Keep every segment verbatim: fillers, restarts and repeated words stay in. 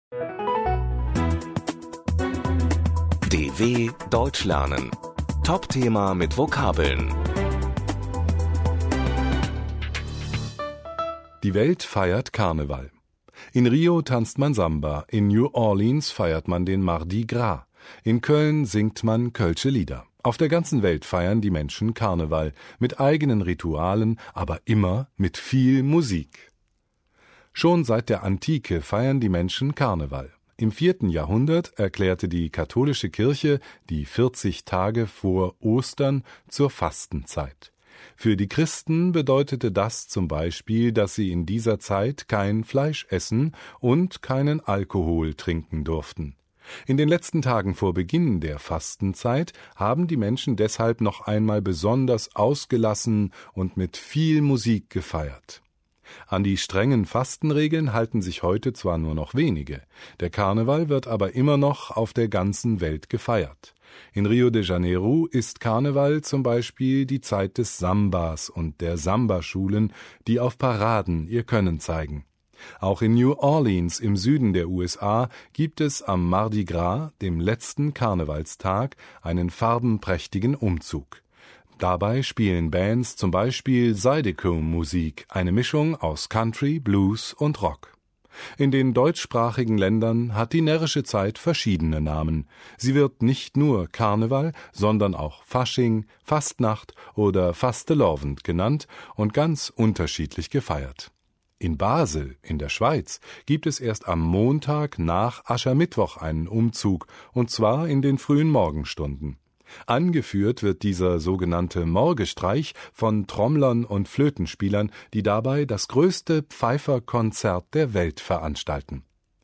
D W Deutsch lernen. Top-Thema mit Vokabeln. Die Welt feiert Karneval. In Rio tanzt man Samba, in New Orleans feiert man den Mardi Gras, in Köln singt man kölsche Lieder. Auf der ganzen Welt feiern die Menschen Karneval, mit eigenen Ritualen, aber immer mit viel Musik. Schon seit der Antike feiern die Menschen Karneval. Im vierten Jahrhundert erklärte die katholische Kirche die vierzig Tage vor Ostern zur Fastenzeit. Für die Christen bedeutete das zum Beispiel, dass sie in dieser Zeit kein Fleisch essen und keinen Alkohol trinken durften. In den letzten Tagen vor Beginn der Fastenzeit haben die Menschen deshalb noch einmal besonders ausgelassen und mit viel Musik gefeiert. An die strengen Fastenregeln halten sich heute zwar nur noch wenige, der Karneval wird aber immer noch auf der ganzen Welt gefeiert. In Rio de Janeiro ist Karneval zum Beispiel die Zeit des Sambas und der Samba-Schulen, die auf Paraden ihr Können zeigen. Auch in New Orleans im Süden der U S A gibt es am Mardi Gras, dem letzten Karnevalstag, einen farbenprächtigen Umzug. Dabei spielen Bands zum Beispiel Zydeco-Musik, eine Mischung aus Country, Blues und Rock. In den deutschsprachigen Ländern hat die närrische Zeit verschiedene Namen. Sie wird nicht nur Karneval, sondern auch Fasching, Fastnacht oder Fastelovend genannt und ganz unterschiedlich gefeiert. In Basel, in der Schweiz, gibt es erst am Montag nach Aschermittwoch einen Umzug, und zwar in den frühen Morgenstunden. Angeführt wird dieser sogenannte Morgestreich von Trommlern und Flötenspielern, die dabei das größte Pfeiferkonzert der Welt veranstalten.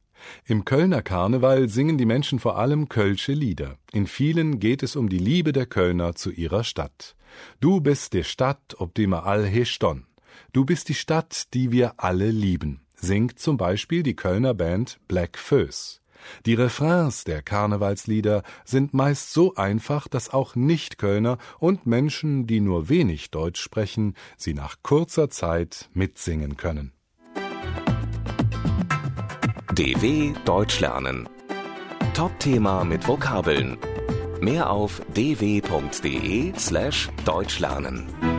Im Kölner Karneval singen die Menschen vor allem kölsche Lieder. In vielen geht es um die Liebe der Kölner zu ihrer Stadt. Du bist die Stadt, ob die ma all he stonn. Du bist die Stadt, die wir alle lieben, singt zum Beispiel die Kölner Band Black Föß. Die Refrains der Karnevalslieder sind meist so einfach, dass auch Nicht-Kölner und Menschen, die nur wenig Deutsch sprechen, sie nach kurzer Zeit mitsingen können. D W Deutsch lernen. Top-Thema mit Vokabeln. Mehr auf d w punkt d e slash deutsch lernen.